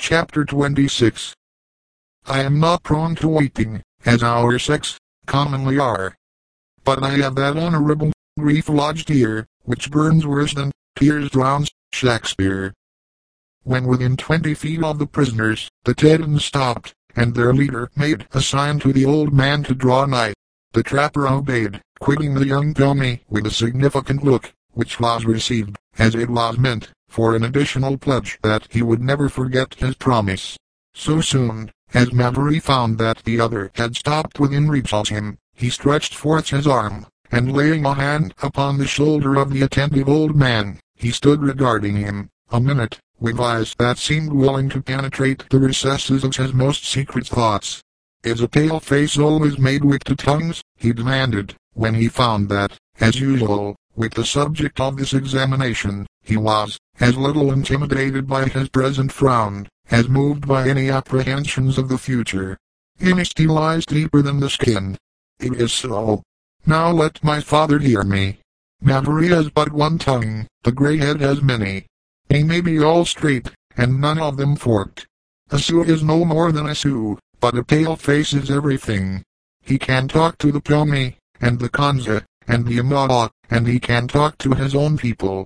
Chapter 26. I am not prone to weeping, as our sex commonly are. But I have that honorable grief lodged here, which burns worse than tears drowns. Shakespeare. When within 20 feet of the prisoners, the Tedans stopped, and their leader made a sign to the old man to draw nigh. The trapper obeyed, quitting the young Tommy with a significant look, which was received, as it was meant, for an additional pledge that he would never forget his promise. So soon as Mabry found that the other had stopped within reach of him, he stretched forth his arm, and laying a hand upon the shoulder of the attentive old man, he stood regarding him, a minute, with eyes that seemed willing to penetrate the recesses of his most secret thoughts. "Is a pale face always made with two tongues?" he demanded, when he found that, as usual, with the subject of this examination, he was as little intimidated by his present frown, as moved by any apprehensions of the future. "Honesty lies deeper than the skin." "It is so. Now let my father hear me. Mabry has but one tongue, the grey head has many. They may be all straight, and none of them forked. A Sioux is no more than a Sioux, but a pale face is everything. He can talk to the Pawnee, and the Kansa, and the Amaha, and he can talk to his own people."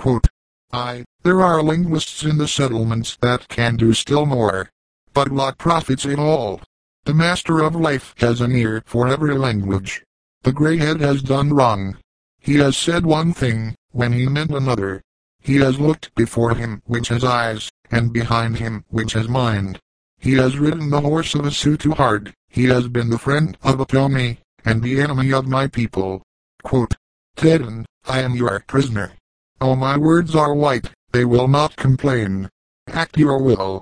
There are linguists in the settlements that can do still more. But what profits it all? The master of life has an ear for every language. The greyhead has done wrong. He has said one thing, when he meant another. He has looked before him with his eyes, and behind him with his mind. He has ridden the horse of a Sioux too hard. He has been the friend of a Pawnee, and the enemy of my people. "Tedan, I am your prisoner. Oh, my words are white, they will not complain. Act your will."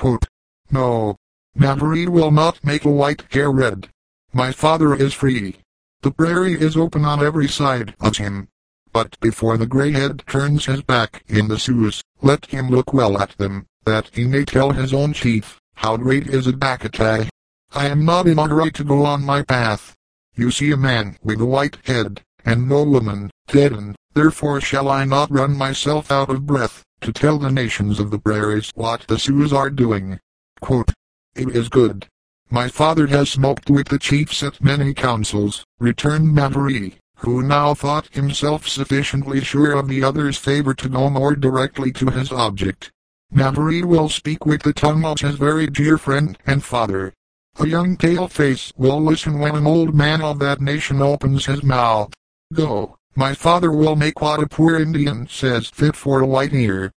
"No. Mabry will not make a white hair red. My father is free. The prairie is open on every side of him. But before the greyhead turns his back in the Sioux, let him look well at them, that he may tell his own chief, how great is a Dakatai. I am not in a hurry to go on my path. You see a man with a white head, and no woman, Tedan, therefore shall I not run myself out of breath, to tell the nations of the prairies what the Sioux are doing." "It is good. My father has smoked with the chiefs at many councils," returned Mabry, who now thought himself sufficiently sure of the other's favor to go more directly to his object. "Mabry will speak with the tongue of his very dear friend and father. A young pale-face will listen when an old man of that nation opens his mouth. Go, my father will make what a poor Indian says fit for a white ear."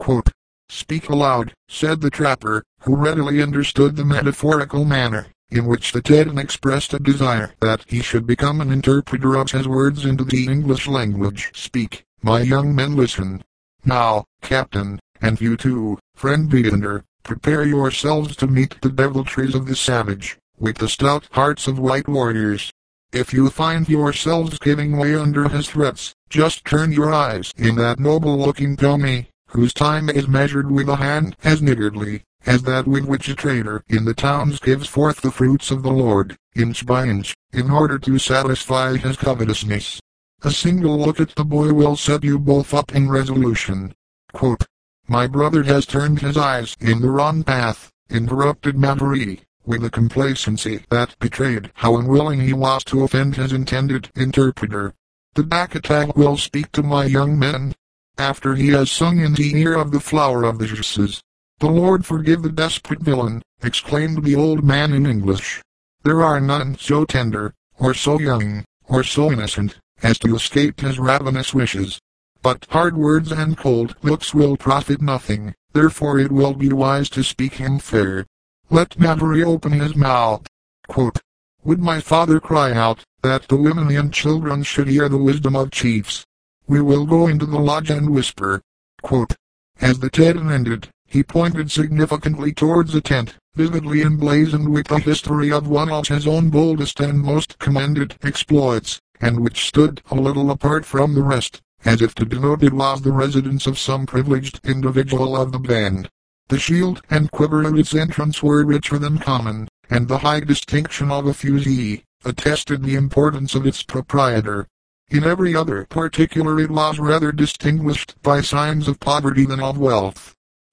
"Speak aloud," said the trapper, who readily understood the metaphorical manner in which the Tedan expressed a desire that he should become an interpreter of his words into the English language. "Speak, my young men listen. Now, Captain, and you too, friend Beander, prepare yourselves to meet the deviltries of the savage, with the stout hearts of white warriors. If you find yourselves giving way under his threats, just turn your eyes in that noble-looking Pawnee, whose time is measured with a hand as niggardly as that with which a trader in the towns gives forth the fruits of the Lord, inch by inch, in order to satisfy his covetousness. A single look at the boy will set you both up in resolution." "My brother has turned his eyes in the wrong path," interrupted Mabry, with a complacency that betrayed how unwilling he was to offend his intended interpreter. "The Dakatai will speak to my young men after he has sung in the ear of the flower of the Josses." "The Lord forgive the desperate villain," exclaimed the old man in English. "There are none so tender, or so young, or so innocent, as to escape his ravenous wishes. But hard words and cold looks will profit nothing, therefore it will be wise to speak him fair. Let Mabry open his mouth." "Would my father cry out, that the women and children should hear the wisdom of chiefs. We will go into the lodge and whisper." As the Tedan ended, he pointed significantly towards a tent, vividly emblazoned with the history of one of his own boldest and most commended exploits, and which stood a little apart from the rest, as if to denote it was the residence of some privileged individual of the band. The shield and quiver at its entrance were richer than common, and the high distinction of a fusee attested the importance of its proprietor. In every other particular it was rather distinguished by signs of poverty than of wealth.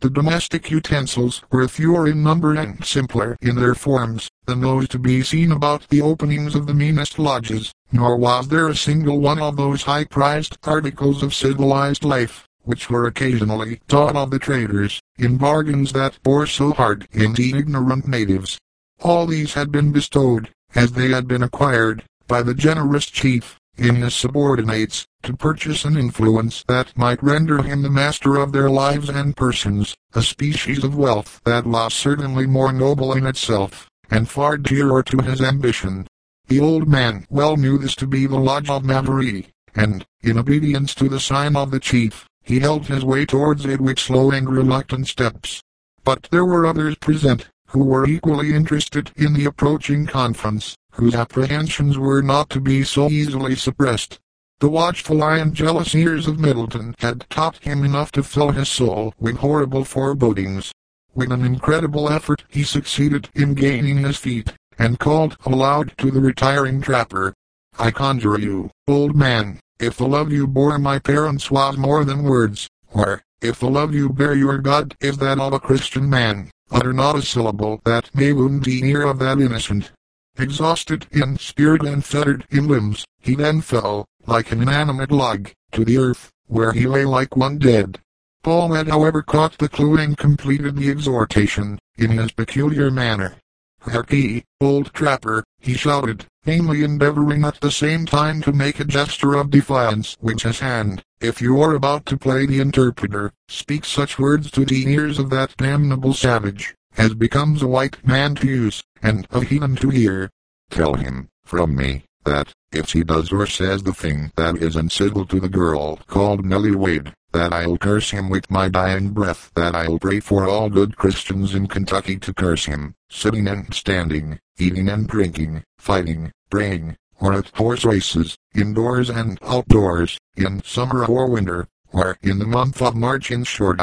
The domestic utensils were fewer in number and simpler in their forms than those to be seen about the openings of the meanest lodges, nor was there a single one of those high-prized articles of civilized life, which were occasionally taught of the traders, in bargains that bore so hard in the ignorant natives. All these had been bestowed, as they had been acquired, by the generous chief, in his subordinates, to purchase an influence that might render him the master of their lives and persons, a species of wealth that was certainly more noble in itself, and far dearer to his ambition. The old man well knew this to be the lodge of Mavouree, and, in obedience to the sign of the chief, he held his way towards it with slow and reluctant steps. But there were others present, who were equally interested in the approaching conference, whose apprehensions were not to be so easily suppressed. The watchful eye and jealous ears of Middleton had taught him enough to fill his soul with horrible forebodings. With an incredible effort he succeeded in gaining his feet, and called aloud to the retiring trapper, "I conjure you, old man, if the love you bore my parents was more than words, or, if the love you bear your God is that of a Christian man, utter not a syllable that may wound the ear of that innocent." Exhausted in spirit and fettered in limbs, he then fell, like an inanimate log, to the earth, where he lay like one dead. Paul had however caught the clue and completed the exhortation, in his peculiar manner. "Harkee, old trapper," he shouted, vainly endeavoring at the same time to make a gesture of defiance with his hand, "if you are about to play the interpreter, speak such words to the ears of that damnable savage, as becomes a white man to use, and a heathen to hear. Tell him, from me, that, if he does or says the thing that is uncivil to the girl called Nellie Wade, that I'll curse him with my dying breath, that I'll pray for all good Christians in Kentucky to curse him, sitting and standing, eating and drinking, fighting, praying, or at horse races, indoors and outdoors, in summer or winter, or in the month of March. In short,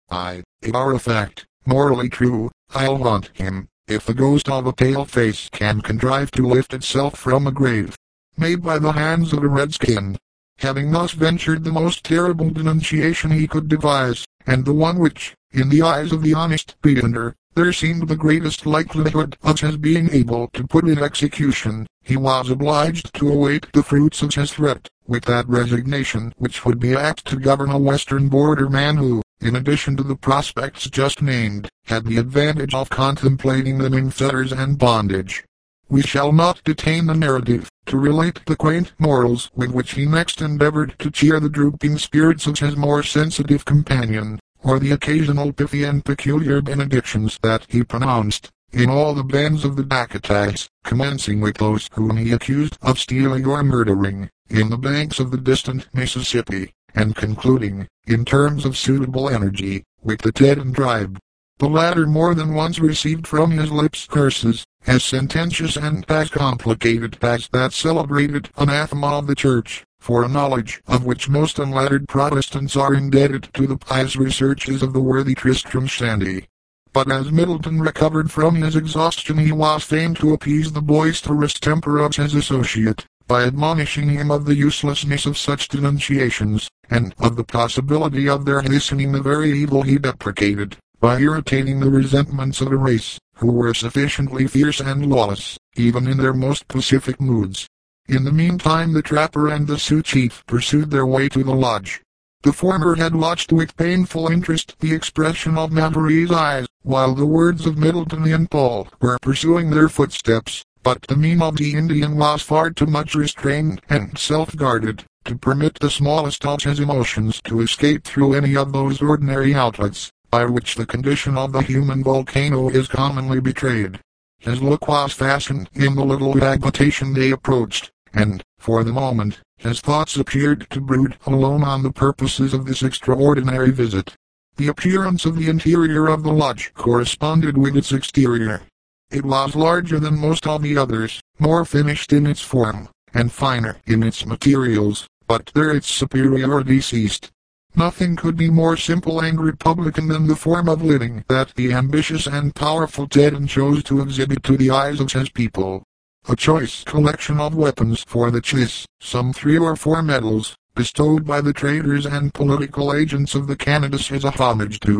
if are a fact, morally true, I'll haunt him, if the ghost of a pale face can contrive to lift itself from a grave made by the hands of a redskin." Having thus ventured the most terrible denunciation he could devise, and the one which, in the eyes of the honest Peander, there seemed the greatest likelihood of his being able to put in execution, he was obliged to await the fruits of his threat, with that resignation which would be apt to govern a western border man who, in addition to the prospects just named, had the advantage of contemplating them in fetters and bondage. We shall not detain the narrative to relate the quaint morals with which he next endeavored to cheer the drooping spirits of his more sensitive companion, or the occasional pithy and peculiar benedictions that he pronounced, in all the bands of the Dakotas, commencing with those whom he accused of stealing or murdering, in the banks of the distant Mississippi, and concluding, in terms of suitable energy, with the Teton tribe. The latter more than once received from his lips curses, as sententious and as complicated as that celebrated anathema of the Church, for a knowledge of which most unlettered Protestants are indebted to the pious researches of the worthy Tristram Shandy. But as Middleton recovered from his exhaustion, he was fain to appease the boisterous temper of his associate, by admonishing him of the uselessness of such denunciations, and of the possibility of their hastening the very evil he deprecated, by irritating the resentments of a race, who were sufficiently fierce and lawless, even in their most pacific moods. In the meantime the trapper and the Sioux chief pursued their way to the lodge. The former had watched with painful interest the expression of Mavoree's eyes, while the words of Middleton and Paul were pursuing their footsteps, but the mien of the Indian was far too much restrained and self-guarded to permit the smallest of his emotions to escape through any of those ordinary outlets by which the condition of the human volcano is commonly betrayed. His look was fastened in the little habitation they approached, and, for the moment, his thoughts appeared to brood alone on the purposes of this extraordinary visit. The appearance of the interior of the lodge corresponded with its exterior. It was larger than most of the others, more finished in its form, and finer in its materials, but there its superiority ceased. Nothing could be more simple and republican than the form of living that the ambitious and powerful Teton chose to exhibit to the eyes of his people. A choice collection of weapons for the chase, some 3 or 4 medals, bestowed by the traders and political agents of the Canadas as a homage to,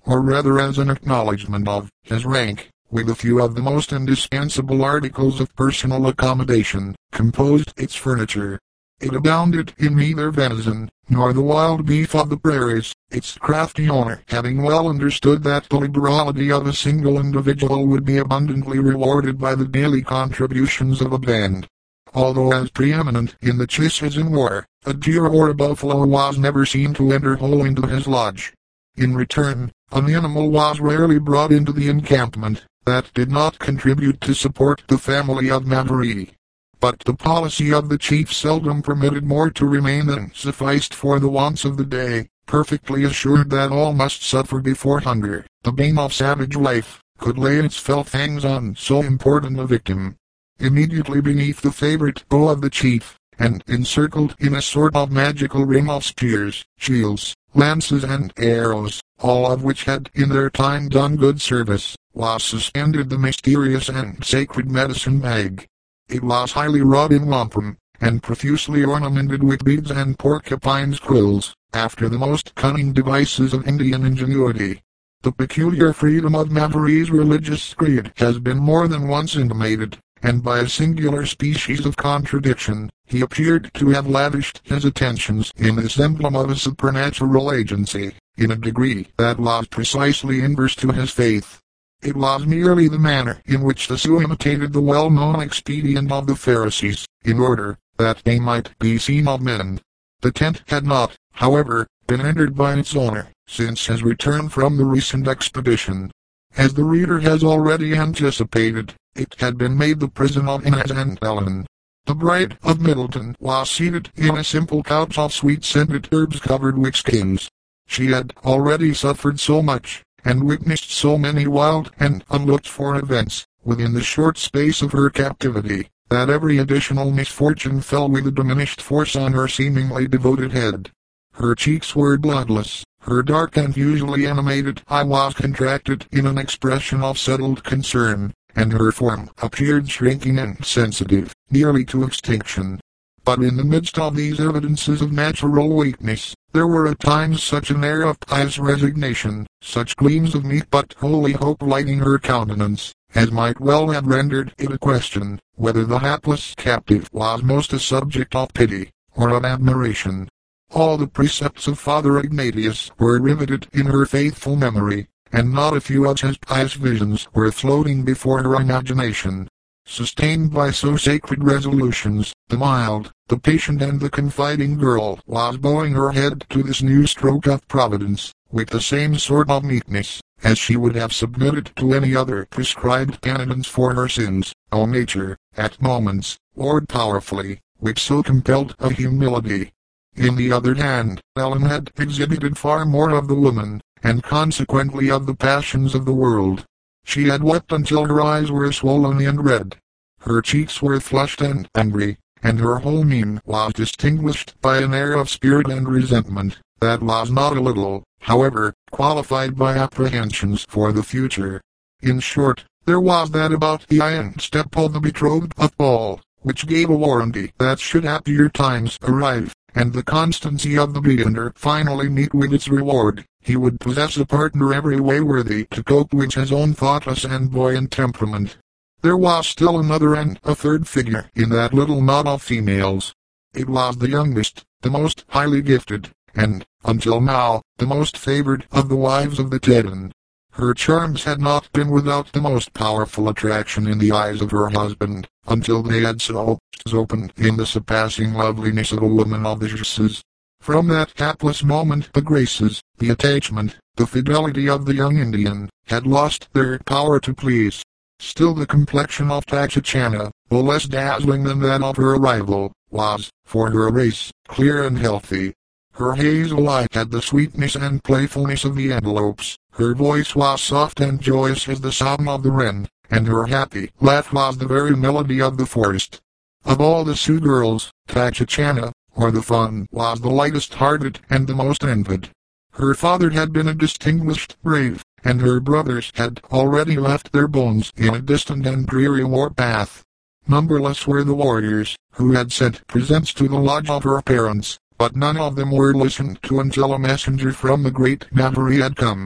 or rather as an acknowledgment of, his rank, with a few of the most indispensable articles of personal accommodation, composed its furniture. It abounded in neither venison, nor the wild beef of the prairies, its crafty owner having well understood that the liberality of a single individual would be abundantly rewarded by the daily contributions of a band. Although as preeminent in the chase as in war, a deer or a buffalo was never seen to enter whole into his lodge. In return, an animal was rarely brought into the encampment that did not contribute to support the family of Mavoureen. But the policy of the chief seldom permitted more to remain than sufficed for the wants of the day, perfectly assured that all must suffer before hunger, the bane of savage life, could lay its fell fangs on so important a victim. Immediately beneath the favorite bow of the chief, and encircled in a sort of magical ring of spears, shields, lances and arrows, all of which had in their time done good service, was suspended the mysterious and sacred medicine bag. It was highly wrought in wampum, and profusely ornamented with beads and porcupine's quills, after the most cunning devices of Indian ingenuity. The peculiar freedom of Mavoureen's religious creed has been more than once intimated, and by a singular species of contradiction, he appeared to have lavished his attentions in this emblem of a supernatural agency, in a degree that was precisely inverse to his faith. It was merely the manner in which the Sioux imitated the well-known expedient of the Pharisees, in order that they might be seen of men. The tent had not, however, been entered by its owner, since his return from the recent expedition. As the reader has already anticipated, it had been made the prison of Inez and Ellen. The bride of Middleton was seated in a simple couch of sweet-scented herbs covered with skins. She had already suffered so much, and witnessed so many wild and unlooked-for events, within the short space of her captivity, that every additional misfortune fell with a diminished force on her seemingly devoted head. Her cheeks were bloodless, her dark and usually animated eye was contracted in an expression of settled concern, and her form appeared shrinking and sensitive, nearly to extinction. But in the midst of these evidences of natural weakness, there were at times such an air of pious resignation, such gleams of meek but holy hope lighting her countenance, as might well have rendered it a question, whether the hapless captive was most a subject of pity, or of admiration. All the precepts of Father Ignatius were riveted in her faithful memory, and not a few of his pious visions were floating before her imagination. Sustained by so sacred resolutions, the mild, the patient and the confiding girl was bowing her head to this new stroke of Providence, with the same sort of meekness, as she would have submitted to any other prescribed penitence for her sins. O nature, at moments, warred powerfully, which so compelled a humility. In the other hand, Ellen had exhibited far more of the woman, and consequently of the passions of the world. She had wept until her eyes were swollen and red. Her cheeks were flushed and angry, and her whole mien was distinguished by an air of spirit and resentment, that was not a little, however, qualified by apprehensions for the future. In short, there was that about the eye and step of the betrothed of Paul, which gave a warranty that should happier times arrive, and the constancy of the beginner finally meet with its reward, he would possess a partner every way worthy to cope with his own thoughtless and buoyant temperament. There was still another and a third figure in that little knot of females. It was the youngest, the most highly gifted, and, until now, the most favored of the wives of the Teton. Her charms had not been without the most powerful attraction in the eyes of her husband, until they had so opened in the surpassing loveliness of a woman of the Josses. From that hapless moment the graces, the attachment, the fidelity of the young Indian, had lost their power to please. Still the complexion of Tachechana, though less dazzling than that of her rival, was, for her race, clear and healthy. Her hazel eye had the sweetness and playfulness of the antelopes, her voice was soft and joyous as the song of the wren, and her happy laugh was the very melody of the forest. Of all the Sioux girls, Tachechana, or the Fawn, was the lightest-hearted and the most envied. Her father had been a distinguished brave, and her brothers had already left their bones in a distant and dreary war-path. Numberless were the warriors, who had sent presents to the lodge of her parents, but none of them were listened to until a messenger from the great Mavoureen had come.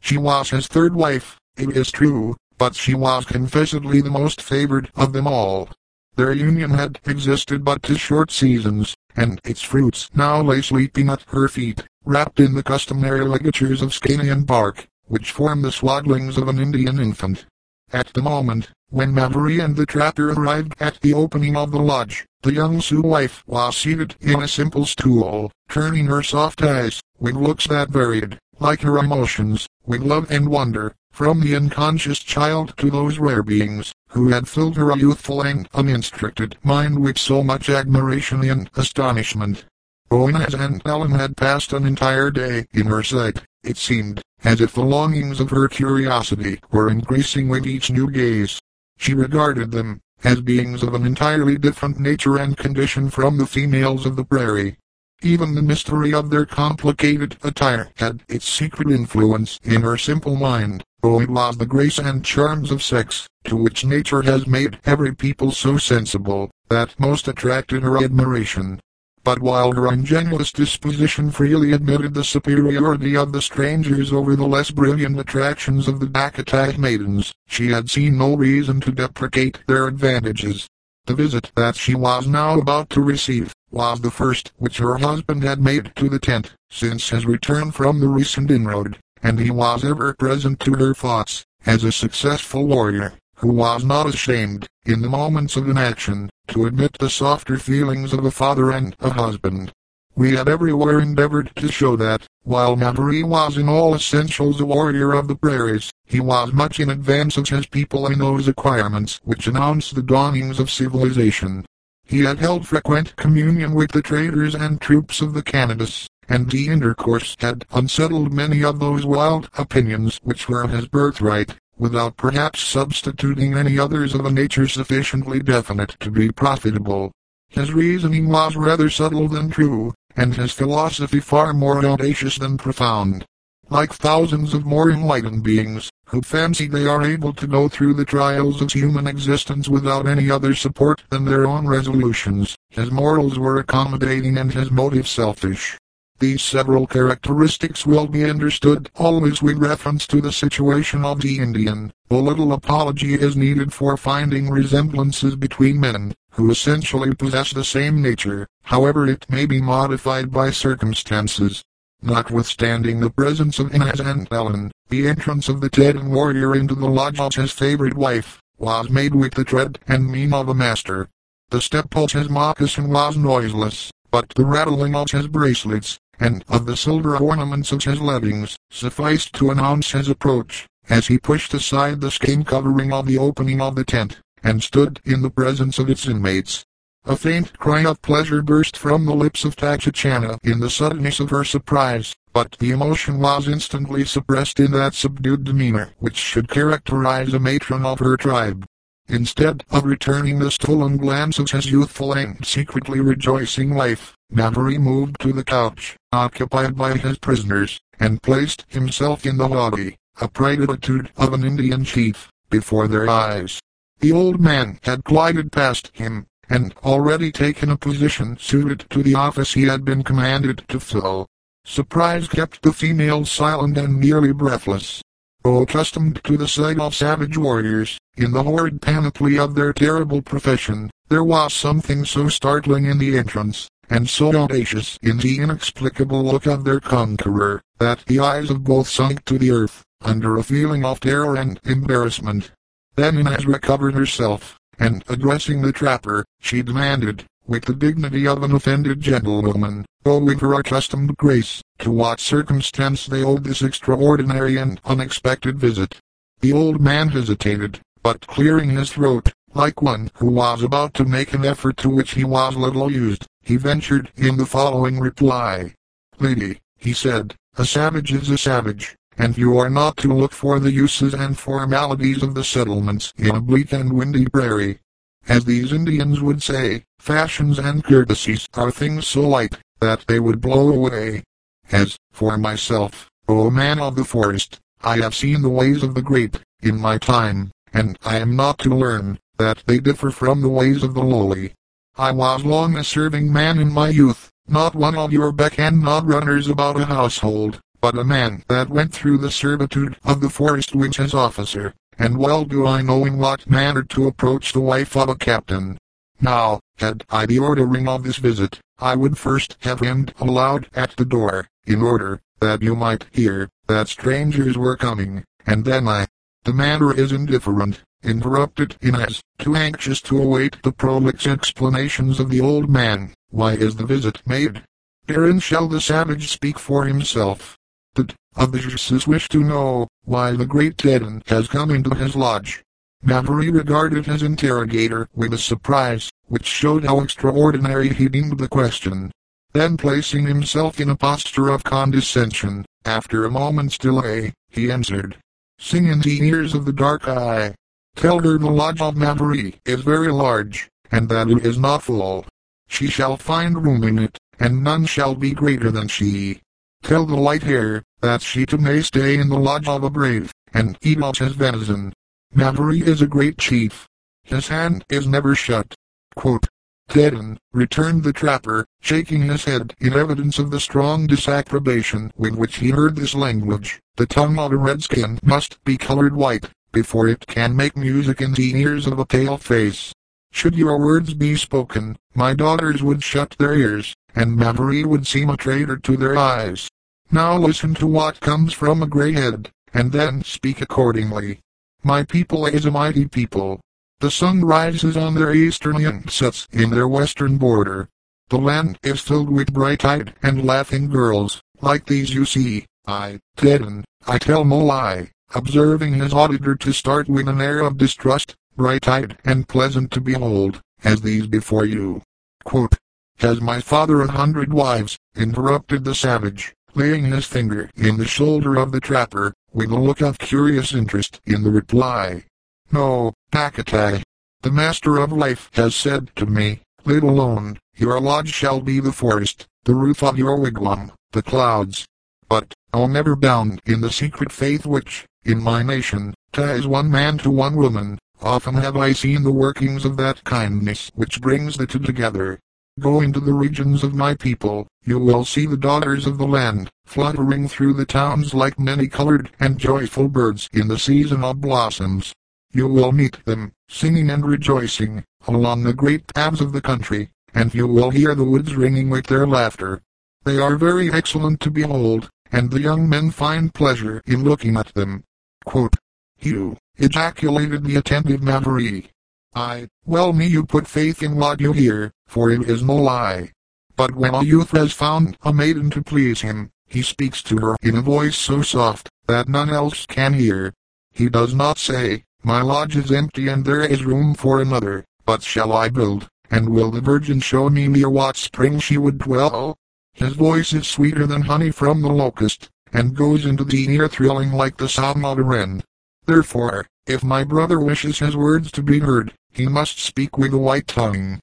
She was his third wife, it is true, but she was confessedly the most favored of them all. Their union had existed but 2 short seasons, and its fruits now lay sleeping at her feet, wrapped in the customary ligatures of skin and bark, which form the swaddlings of an Indian infant. At the moment, when Mavourneen and the trapper arrived at the opening of the lodge, the young Sioux wife was seated in a simple stool, turning her soft eyes, with looks that varied, like her emotions, with love and wonder, from the unconscious child to those rare beings, who had filled her youthful and uninstructed mind with so much admiration and astonishment. Inez and Ellen had passed an entire day in her sight. It seemed as if the longings of her curiosity were increasing with each new gaze. She regarded them as beings of an entirely different nature and condition from the females of the prairie. Even the mystery of their complicated attire had its secret influence in her simple mind, though it was the grace and charms of sex, to which nature has made every people so sensible, that most attracted her admiration. But while her ingenuous disposition freely admitted the superiority of the strangers over the less brilliant attractions of the Dakota maidens, she had seen no reason to deprecate their advantages. The visit that she was now about to receive was the first which her husband had made to the tent since his return from the recent inroad, and he was ever present to her thoughts as a successful warrior, who was not ashamed, in the moments of inaction, to admit the softer feelings of a father and a husband. We had everywhere endeavored to show that, while Mavourneen was in all essentials a warrior of the prairies, he was much in advance of his people in those acquirements which announce the dawnings of civilization. He had held frequent communion with the traders and troops of the Canadas, and the intercourse had unsettled many of those wild opinions which were his birthright, without perhaps substituting any others of a nature sufficiently definite to be profitable. His reasoning was rather subtle than true, and his philosophy far more audacious than profound. Like thousands of more enlightened beings, who fancy they are able to go through the trials of human existence without any other support than their own resolutions, his morals were accommodating and his motives selfish. These several characteristics will be understood always with reference to the situation of the Indian, though little apology is needed for finding resemblances between men, who essentially possess the same nature, however it may be modified by circumstances. Notwithstanding the presence of Inez and Ellen, the entrance of the Teton warrior into the lodge of his favorite wife was made with the tread and mien of a master. The step of his moccasin was noiseless, but the rattling of his bracelets, and of the silver ornaments of his leggings, sufficed to announce his approach, as he pushed aside the skin covering of the opening of the tent, and stood in the presence of its inmates. A faint cry of pleasure burst from the lips of Tachechana in the suddenness of her surprise, but the emotion was instantly suppressed in that subdued demeanor which should characterize a matron of her tribe. Instead of returning the stolen glance of his youthful and secretly rejoicing wife, Mavourneen moved to the couch occupied by his prisoners, and placed himself in the haughty, upright attitude of an Indian chief, before their eyes. The old man had glided past him, and already taken a position suited to the office he had been commanded to fill. Surprise kept the females silent and nearly breathless. Though accustomed to the sight of savage warriors, in the horrid panoply of their terrible profession, there was something so startling in the entrance, and so audacious in the inexplicable look of their conqueror, that the eyes of both sunk to the earth, under a feeling of terror and embarrassment. Then Inez recovered herself, and addressing the trapper, she demanded, with the dignity of an offended gentlewoman, though with her accustomed grace, to what circumstance they owed this extraordinary and unexpected visit. The old man hesitated, but clearing his throat, like one who was about to make an effort to which he was little used, he ventured in the following reply. "Lady," he said, "a savage is a savage, and you are not to look for the uses and formalities of the settlements in a bleak and windy prairie. As these Indians would say, fashions and courtesies are things so light, that they would blow away. As for myself, O man of the forest, I have seen the ways of the great, in my time, and I am not to learn, that they differ from the ways of the lowly. I was long a serving man in my youth, not one of your beck and nod runners about a household, but a man that went through the servitude of the forest which his officer, and well do I know in what manner to approach the wife of a captain. Now, had I the ordering of this visit, I would first have hymned aloud at the door, in order that you might hear that strangers were coming, and then the matter is indifferent, interrupted Inez, too anxious to await the prolix explanations of the old man. Why is the visit made? Herein shall the savage speak for himself. That of the Jesus wish to know why the great Tedden has come into his lodge. Mavory regarded his interrogator with a surprise, which showed how extraordinary he deemed the question. Then placing himself in a posture of condescension, after a moment's delay, he answered, "Sing in the ears of the dark eye. Tell her the lodge of Mavory is very large, and that it is not full. She shall find room in it, and none shall be greater than she. Tell the light hair that she too may stay in the lodge of a brave, and eat of his venison. Mavory is a great chief. His hand is never shut." Tedden, returned the trapper, shaking his head in evidence of the strong disapprobation with which he heard this language. "The tongue of a redskin must be colored white, before it can make music in the ears of a pale face. Should your words be spoken, my daughters would shut their ears, and Mavory would seem a traitor to their eyes. Now listen to what comes from a gray head, and then speak accordingly. My people is a mighty people. The sun rises on their eastern and sets in their western border. The land is filled with bright-eyed and laughing girls, like these you see. Tedden, I tell no lie," observing his auditor to start with an air of distrust, "bright-eyed and pleasant to behold, as these before you." "Has my father 100 wives?" interrupted the savage, laying his finger in the shoulder of the trapper, with a look of curious interest in the reply. "No, Packatack. The Master of Life has said to me, 'Live alone, your lodge shall be the forest, the roof of your wigwam, the clouds.' But, I'll never bound in the secret faith which, in my nation, ties one man to one woman. Often have I seen the workings of that kindness which brings the two together. Go into the regions of my people, you will see the daughters of the land, fluttering through the towns like many-colored and joyful birds in the season of blossoms. You will meet them, singing and rejoicing, along the great paths of the country, and you will hear the woods ringing with their laughter. They are very excellent to behold, and the young men find pleasure in looking at them." "You," ejaculated the attentive Mavory. "Well may you put faith in what you hear, for it is no lie. But when a youth has found a maiden to please him, he speaks to her in a voice so soft that none else can hear. He does not say, 'My lodge is empty and there is room for another,' but 'Shall I build, and will the Virgin show me near what spring she would dwell?' His voice is sweeter than honey from the locust, and goes into the ear thrilling like the song of a wren. Therefore, if my brother wishes his words to be heard, he must speak with a white tongue."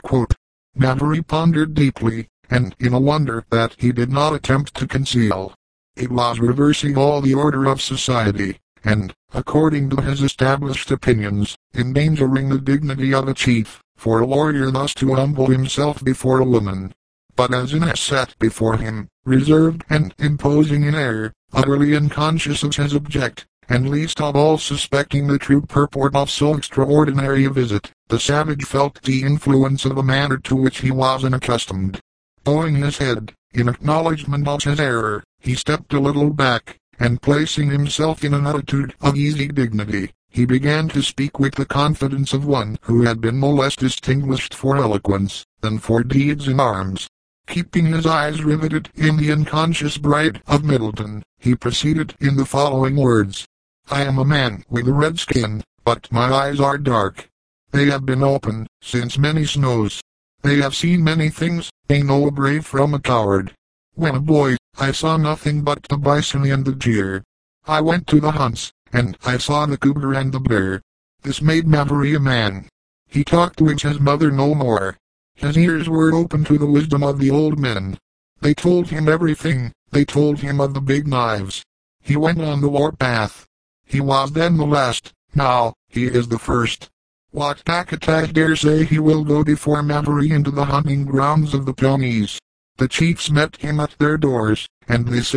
Mavory pondered deeply, and in a wonder that he did not attempt to conceal. It was reversing all the order of society, and, according to his established opinions, endangering the dignity of a chief, for a warrior thus to humble himself before a woman. But as Inez sat before him, reserved and imposing in air, utterly unconscious of his object, and least of all suspecting the true purport of so extraordinary a visit, the savage felt the influence of a manner to which he was unaccustomed. Bowing his head, in acknowledgment of his error, he stepped a little back, and placing himself in an attitude of easy dignity, he began to speak with the confidence of one who had been no less distinguished for eloquence than for deeds in arms. Keeping his eyes riveted in the unconscious bride of Middleton, he proceeded in the following words. "I am a man with a red skin, but my eyes are dark. They have been opened since many snows. They have seen many things, they know a brave from a coward. When a boy, I saw nothing but the bison and the deer. I went to the hunts, and I saw the cougar and the bear. This made Mavory a man. He talked with his mother no more. His ears were open to the wisdom of the old men. They told him everything, they told him of the big knives. He went on the war path. He was then the last, now, he is the first. What Packatack dare say he will go before Mavory into the hunting grounds of the Pawnees. The chiefs met him at their doors, and they said,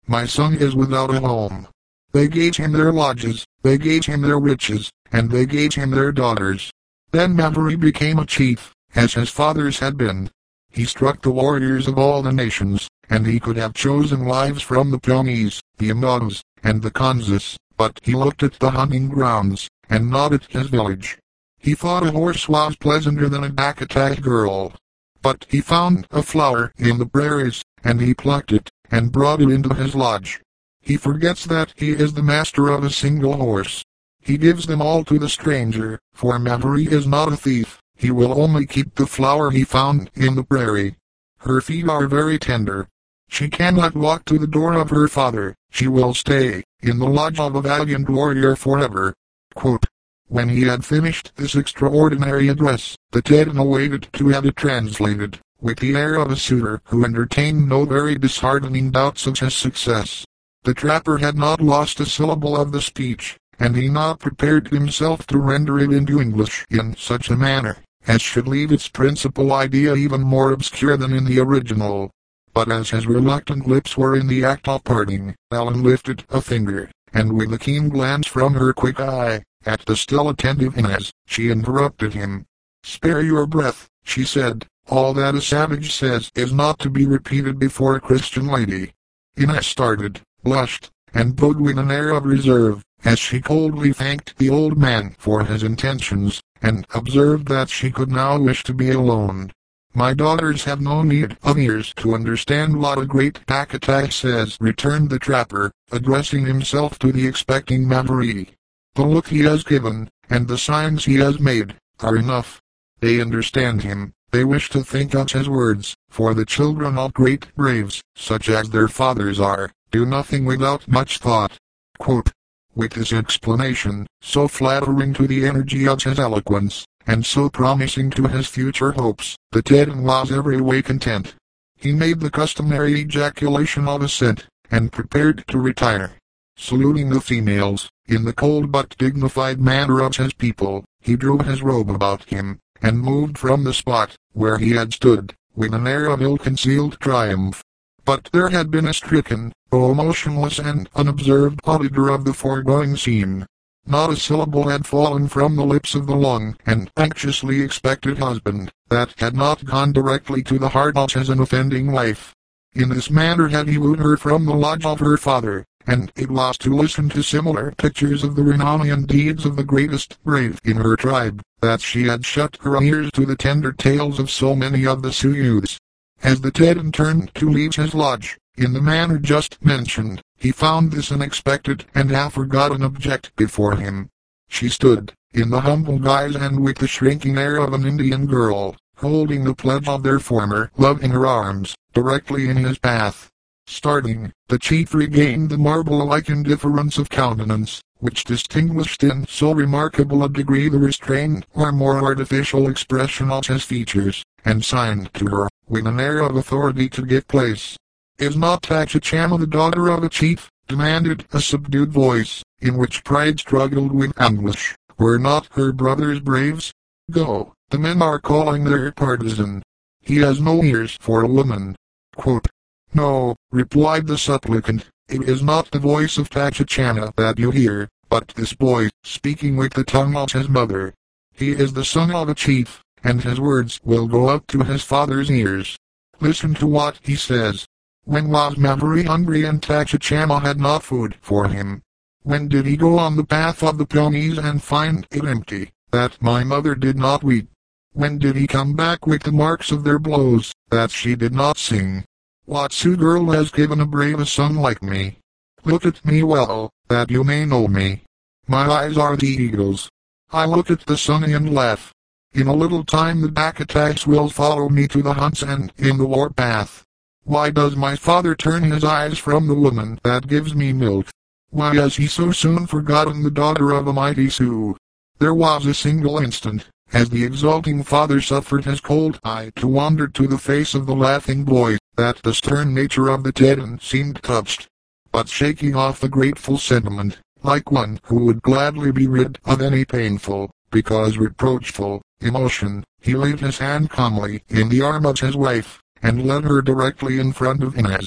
My son is without a home. They gave him their lodges, they gave him their riches, and they gave him their daughters. Then Mavri became a chief, as his fathers had been. He struck the warriors of all the nations, and he could have chosen wives from the Pawnees, the Amados, and the Kanzas, but he looked at the hunting grounds, and not at his village. He thought a horse was pleasanter than a Dakota girl. But he found a flower in the prairies, and he plucked it, and brought it into his lodge. He forgets that he is the master of a single horse. He gives them all to the stranger, for Mavri is not a thief. He will only keep the flower he found in the prairie. Her feet are very tender. She cannot walk to the door of her father. She will stay in the lodge of a valiant warrior forever. Quote. When he had finished this extraordinary address, the Teton awaited to have it translated, with the air of a suitor who entertained no very disheartening doubts of his success. The trapper had not lost a syllable of the speech, and he now prepared himself to render it into English in such a manner as should leave its principal idea even more obscure than in the original. But as his reluctant lips were in the act of parting, Ellen lifted a finger, and with a keen glance from her quick eye at the still attentive Inez, she interrupted him. "Spare your breath," she said. "All that a savage says is not to be repeated before a Christian lady." Inez started, blushed, and bowed with an air of reserve, as she coldly thanked the old man for his intentions, and observed that she could now wish to be alone. "My daughters have no need of ears to understand what a great Dakota says," returned the trapper, addressing himself to the expecting Mavri. "The look he has given, and the signs he has made, are enough. They understand him. They wish to think of his words, for the children of great braves, such as their fathers are, do nothing without much thought." Quote. With this explanation, so flattering to the energy of his eloquence, and so promising to his future hopes, the Teton was every way content. He made the customary ejaculation of assent, and prepared to retire. Saluting the females, in the cold but dignified manner of his people, he drew his robe about him, and moved from the spot where he had stood, with an air of ill-concealed triumph. But there had been a stricken, though motionless and unobserved auditor of the foregoing scene. Not a syllable had fallen from the lips of the long and anxiously expected husband, that had not gone directly to the heart of his unoffending wife. In this manner had he wooed her from the lodge of her father, and it was to listen to similar pictures of the renown and deeds of the greatest brave in her tribe, that she had shut her ears to the tender tales of so many of the Sioux youths. As the Teton turned to leave his lodge, in the manner just mentioned, he found this unexpected and half-forgotten object before him. She stood, in the humble guise and with the shrinking air of an Indian girl, holding the pledge of their former love in her arms, directly in his path. Starting, the chief regained the marble-like indifference of countenance, which distinguished in so remarkable a degree the restrained or more artificial expression of his features, and signed to her, with an air of authority, to give place. "Is not Tachechana the daughter of a chief?" demanded a subdued voice, in which pride struggled with anguish. "Were not her brothers braves? Go, the men are calling their partisan. He has no ears for a woman." Quote. "No," replied the supplicant, "it is not the voice of Tachechana that you hear, but this boy, speaking with the tongue of his mother. He is the son of a chief, and his words will go up to his father's ears. Listen to what he says. When was Mavri hungry and Tachechana had not food for him? When did he go on the path of the Pawnees and find it empty, that my mother did not weep? When did he come back with the marks of their blows, that she did not sing? What Sioux girl has given a brave a son like me? Look at me well, that you may know me. My eyes are the eagle's. I look at the sun and laugh. In a little time the Dakotas will follow me to the hunts and in the war path. Why does my father turn his eyes from the woman that gives me milk? Why has he so soon forgotten the daughter of a mighty Sioux?" There was a single instant, as the exulting father suffered his cold eye to wander to the face of the laughing boy, that the stern nature of the Teton seemed touched. But shaking off the grateful sentiment, like one who would gladly be rid of any painful, because reproachful, emotion, he laid his hand calmly in the arm of his wife, and led her directly in front of Inez.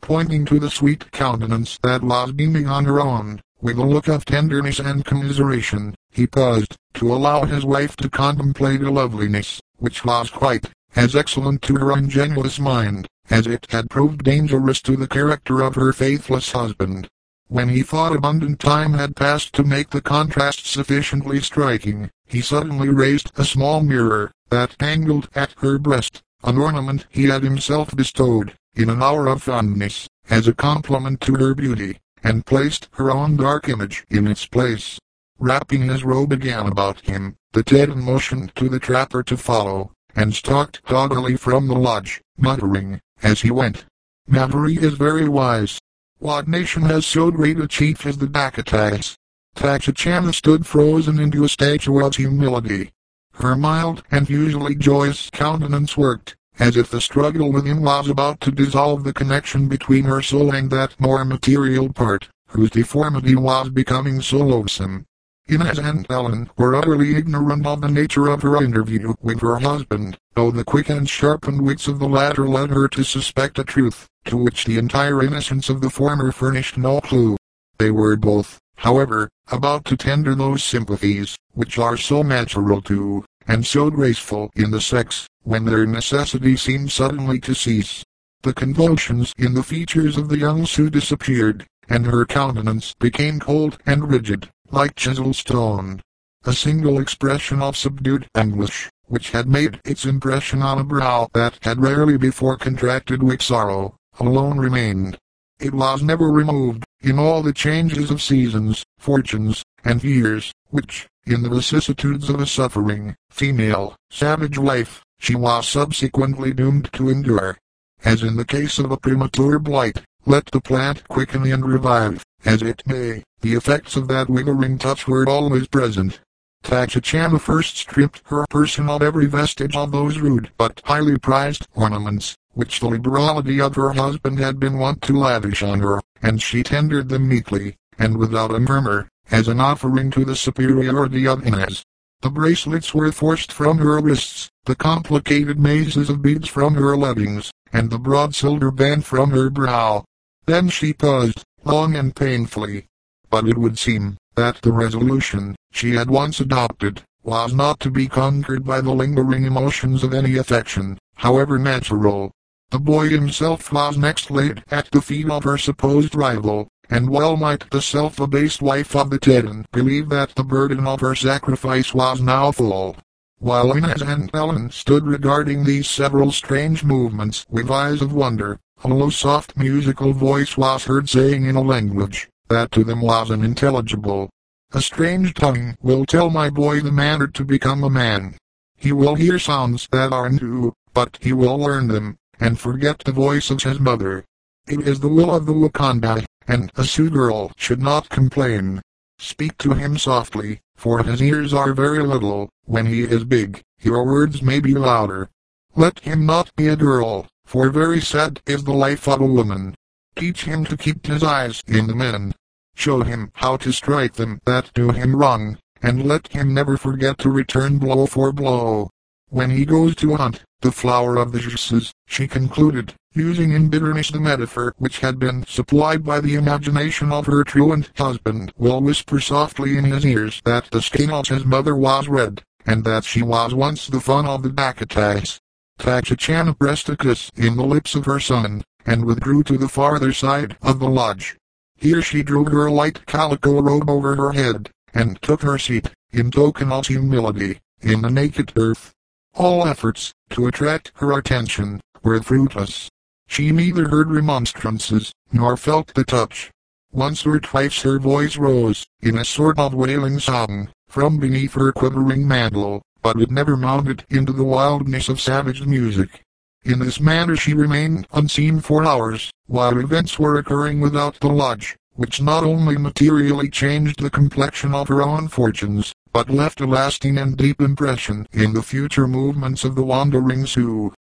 pointing to the sweet countenance that was beaming on her own. With a look of tenderness and commiseration, he paused, to allow his wife to contemplate a loveliness, which was quite as excellent to her ingenuous mind, as it had proved dangerous to the character of her faithless husband. When he thought abundant time had passed to make the contrast sufficiently striking, he suddenly raised a small mirror, that dangled at her breast, an ornament he had himself bestowed, in an hour of fondness, as a compliment to her beauty, and placed her own dark image in its place. Wrapping his robe again about him, the Teton motioned to the trapper to follow, and stalked doggedly from the lodge, muttering, as he went, "Mavory is very wise. What nation has so great a chief as the Dakotas?" Tachechana stood frozen into a statue of humility. Her mild and usually joyous countenance worked, as if the struggle within was about to dissolve the connection between her soul and that more material part, whose deformity was becoming so loathsome. Inez and Ellen were utterly ignorant of the nature of her interview with her husband, though the quick and sharpened wits of the latter led her to suspect a truth, to which the entire innocence of the former furnished no clue. They were both, however, about to tender those sympathies, which are so natural to, and so graceful in the sex, when their necessity seemed suddenly to cease. The convulsions in the features of the young Sioux disappeared, and her countenance became cold and rigid, like chiseled stone. A single expression of subdued anguish, which had made its impression on a brow that had rarely before contracted with sorrow, alone remained. It was never removed, in all the changes of seasons, fortunes, and years, which, in the vicissitudes of a suffering, female, savage life, she was subsequently doomed to endure. As in the case of a premature blight, let the plant quicken and revive, as it may, the effects of that withering touch were always present. Tachechana first stripped her person of every vestige of those rude but highly prized ornaments, which the liberality of her husband had been wont to lavish on her, and she tendered them meekly, and without a murmur, as an offering to the superiority of Inez. The bracelets were forced from her wrists, the complicated mazes of beads from her leggings, and the broad silver band from her brow. Then she paused, long and painfully. But it would seem that the resolution she had once adopted was not to be conquered by the lingering emotions of any affection, however natural. The boy himself was next laid at the feet of her supposed rival, and well might the self-abased wife of the Teton believe that the burden of her sacrifice was now full. While Inez and Ellen stood regarding these several strange movements with eyes of wonder, a low soft musical voice was heard saying in a language that to them was unintelligible, "A strange tongue will tell my boy the manner to become a man. He will hear sounds that are new, but he will learn them, and forget the voice of his mother. It is the will of the Wakanda, and a Sioux girl should not complain. Speak to him softly, for his ears are very little. When he is big, your words may be louder. Let him not be a girl, for very sad is the life of a woman. Teach him to keep his eyes in the men. Show him how to strike them that do him wrong, and let him never forget to return blow for blow. When he goes to hunt, the flower of the Jurses," she concluded, using in bitterness the metaphor which had been supplied by the imagination of her truant husband, "will whisper softly in his ears that the skin of his mother was red, and that she was once the fun of the Dakotas." Tachechana pressed a kiss in the lips of her son, and withdrew to the farther side of the lodge. Here she drew her light calico robe over her head, and took her seat, in token of humility, in the naked earth. All efforts to attract her attention were fruitless. She neither heard remonstrances, nor felt the touch. Once or twice her voice rose, in a sort of wailing song, from beneath her quivering mantle, but it never mounted into the wildness of savage music. In this manner she remained unseen for hours, while events were occurring without the lodge, which not only materially changed the complexion of her own fortunes, but left a lasting and deep impression in the future movements of the wandering Sioux.